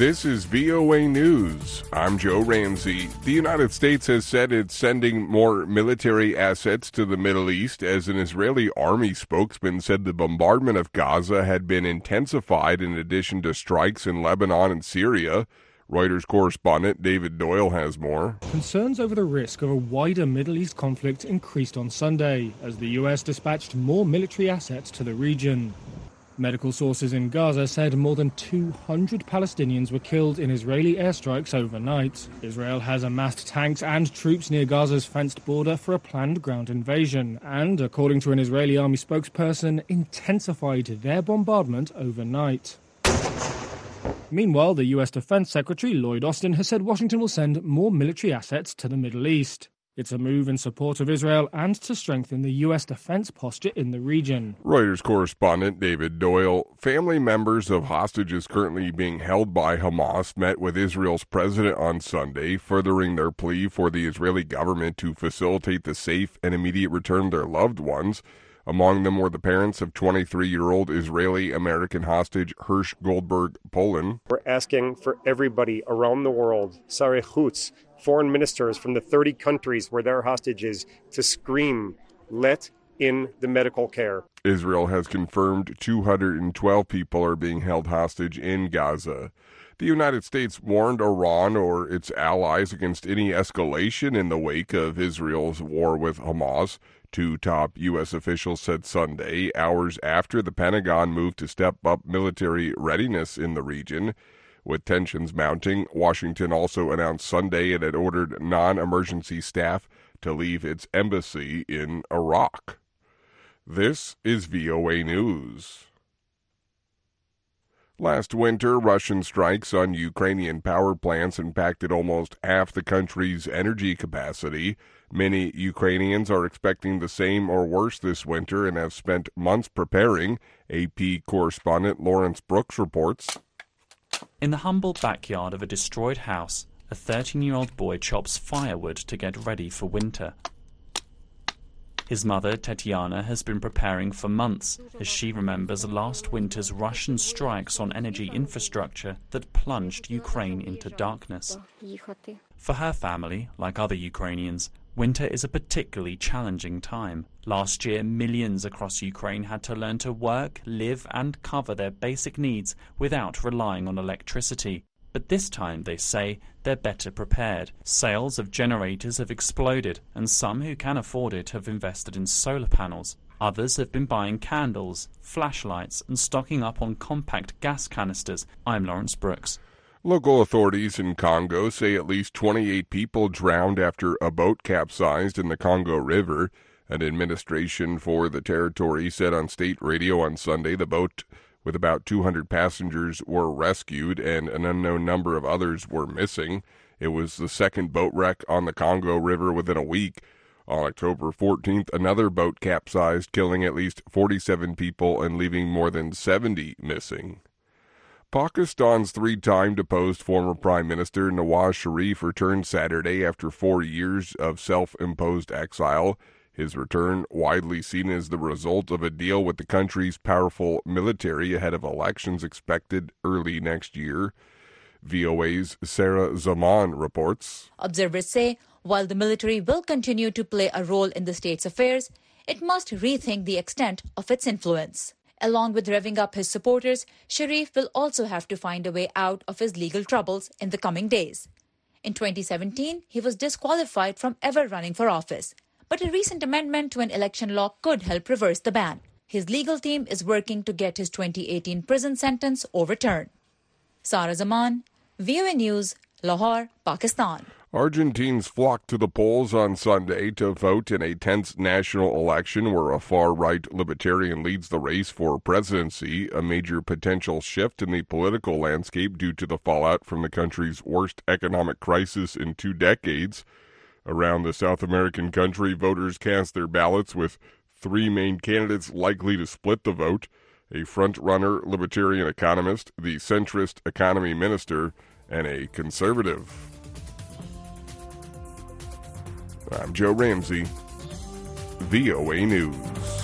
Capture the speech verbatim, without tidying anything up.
This is V O A News. I'm Joe Ramsey. The United States has said it's sending more military assets to the Middle East, as an Israeli army spokesman said the bombardment of Gaza had been intensified in addition to strikes in Lebanon and Syria. Reuters correspondent David Doyle has more. Concerns over the risk of a wider Middle East conflict increased on Sunday as the U S dispatched more military assets to the region. Medical sources in Gaza said more than two hundred Palestinians were killed in Israeli airstrikes overnight. Israel has amassed tanks and troops near Gaza's fenced border for a planned ground invasion and, according to an Israeli army spokesperson, intensified their bombardment overnight. Meanwhile, the U S Defense Secretary Lloyd Austin has said Washington will send more military assets to the Middle East. It's a move in support of Israel and to strengthen the U S defense posture in the region. Reuters correspondent David Doyle. Family members of hostages currently being held by Hamas met with Israel's president on Sunday, furthering their plea for the Israeli government to facilitate the safe and immediate return of their loved ones. Among them were the parents of twenty-three-year-old Israeli-American hostage Hirsch Goldberg Polin. We're asking for everybody around the world, Sarei Chutz, foreign ministers from the thirty countries where there are hostages, to scream, let in the medical care. Israel has confirmed two hundred twelve people are being held hostage in Gaza. The United States warned Iran or its allies against any escalation in the wake of Israel's war with Hamas. Two top U S officials said Sunday, hours after the Pentagon moved to step up military readiness in the region. With tensions mounting, Washington also announced Sunday it had ordered non-emergency staff to leave its embassy in Iraq. This is V O A News. Last winter, Russian strikes on Ukrainian power plants impacted almost half the country's energy capacity. Many Ukrainians are expecting the same or worse this winter and have spent months preparing. A P correspondent Lawrence Brooks reports. In the humble backyard of a destroyed house, a thirteen-year-old boy chops firewood to get ready for winter. His mother, Tetiana, has been preparing for months as she remembers last winter's Russian strikes on energy infrastructure that plunged Ukraine into darkness. For her family, like other Ukrainians, winter is a particularly challenging time. Last year, millions across Ukraine had to learn to work, live, and cover their basic needs without relying on electricity. But this time, they say, they're better prepared. Sales of generators have exploded, and some who can afford it have invested in solar panels. Others have been buying candles, flashlights, and stocking up on compact gas canisters. I'm Lawrence Brooks. Local authorities in Congo say at least twenty-eight people drowned after a boat capsized in the Congo River. An administration for the territory said on state radio on Sunday the boat with about two hundred passengers were rescued and an unknown number of others were missing. It was the second boat wreck on the Congo River within a week. On October fourteenth, another boat capsized, killing at least forty-seven people and leaving more than seventy missing. Pakistan's three-time deposed former Prime Minister Nawaz Sharif returned Saturday after four years of self-imposed exile. His return, widely seen as the result of a deal with the country's powerful military ahead of elections expected early next year. V O A's Sarah Zaman reports. Observers say while the military will continue to play a role in the state's affairs, it must rethink the extent of its influence. Along with revving up his supporters, Sharif will also have to find a way out of his legal troubles in the coming days. In twenty seventeen, he was disqualified from ever running for office. But a recent amendment to an election law could help reverse the ban. His legal team is working to get his twenty eighteen prison sentence overturned. Sarah Zaman, V O A News, Lahore, Pakistan. Argentines flocked to the polls on Sunday to vote in a tense national election where a far-right libertarian leads the race for presidency, a major potential shift in the political landscape due to the fallout from the country's worst economic crisis in two decades. Around the South American country, voters cast their ballots with three main candidates likely to split the vote: a front-runner libertarian economist, the centrist economy minister, and a conservative. I'm Joe Ramsey, V O A News.